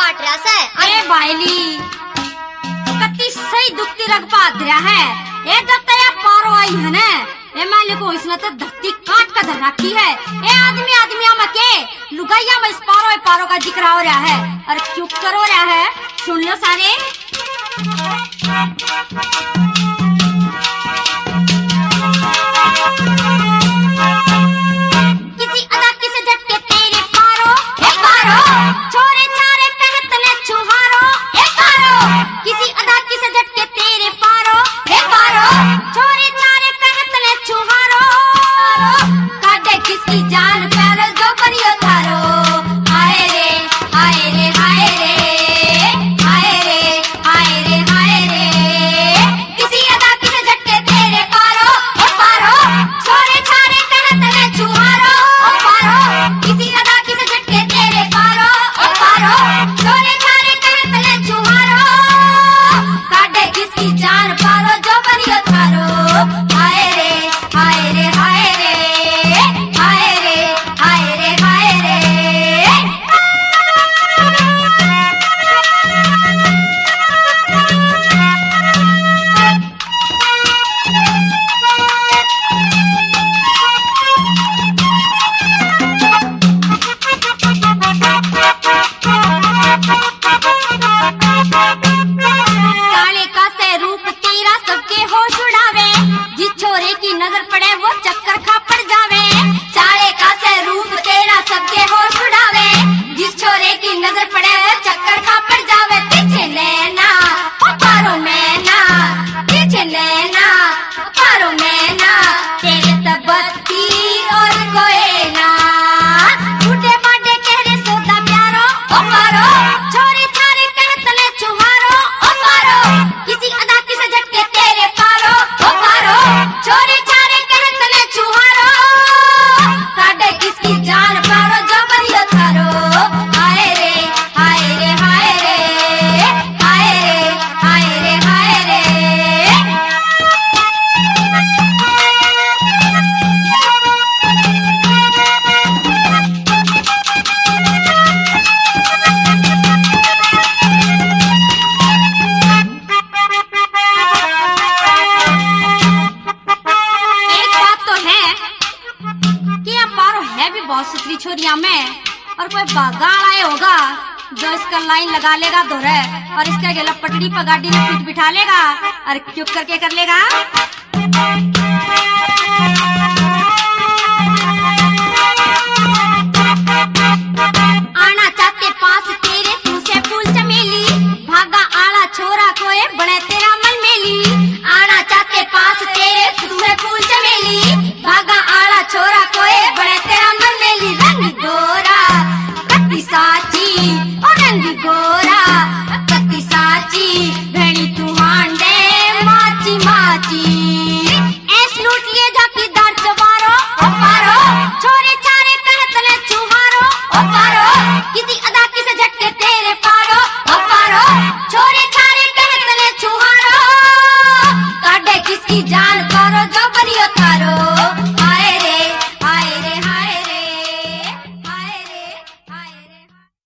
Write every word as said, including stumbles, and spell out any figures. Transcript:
काट रहा से। अरे बायली कत्ती सही दुखती रग पात रहा है। ए जब तक ये पारो आई है ना ए माले को इसने तो धरती काट कर धर रखी है। ए आदमी आदमिया में के लुगाइया में इस पारो ए पारो का जिक्र हो रहा है। अरे चुप करो रहा है, सुन लो सारे। किसी अदा किसे झटके तेरे पारो ए पारो छोरे छारे कहत ने छुहारो ए पारो किसी अदा किसे झटके तेरे पारो ए पारो छोरे छारे कहत ने छुहारो काटे किसकी जान पैर जो करियो थारो। हाय रे हाय रे हाय रे हाय रे हाय रे हाय रे किसी अदा किसे झटके तेरे पारो ए पारो छोरे छारे कहत ने छुहारो ओ पारो किसी अदा किसे झटके तेरे पारो ओ पारो छोरे छारे कहत ने छुहारो काटे किसकी जान पारो जो बनियो थारो। हाय रे हाय रे हाय रे हाय रे हाय रे हाय रे काले का से रूप तेरा सबके होश उड़ावे जिस छोरे की नजर पड़े वो चक्कर खा पड़ जावे। चाले का से रूप तेरा सबके होश उड़ावे जिस छोरे की नजर पड़े वो चक्कर खा पड़ जावे। पीछे लेना ओ पारो मैना पीछे लेना ओ पारो मैना तेरे तबत्ती और कोई ना झूठे बाटे कहरे सोदा प्यारो ओ पारो छोरे छारे कहत ने छुहारो ओ पारो किसी अदा किसे झटके तेरे पारो ओ पारो छोरे छारे कहत ने छुहारो काटे किसकी जान पारो जो बनियो थारो। हाय रे हाय रे हाय रे हाय रे हाय रे हाय रे एक बात तो है कि ये पारो है भी बहुत सुथरी छोरिया में और कोई बागाड़ आए होगा जो इसका लाइन लगा लेगा दोहरे और इसका गला पटड़ी पर गाड़ी में पीठ बिठा लेगा और चुप करके कर लेगा। आना चाहते पास तेरे तुझसे फूल चमेली भागा आला छोरा कोई बड़े तेरा मन मेली। आना चाहते पास तेरे तुझसे फूल चमेली भागा आला छोरा कोई बड़े तेरा मन मेली। रंग गोरा कत्ती साची ओ रंग गोरा कत्ती साची घणी तू हांडे माची माची ऐस लूट लिए जाकी दार चबारो ओ पारो छोरे छारे कहत ने छुहारो ओ पारो किसी अदा किसे झटके तेरे पारो ओ पारो छोरे छारे कहत ने छुहारो काटे किसकी जान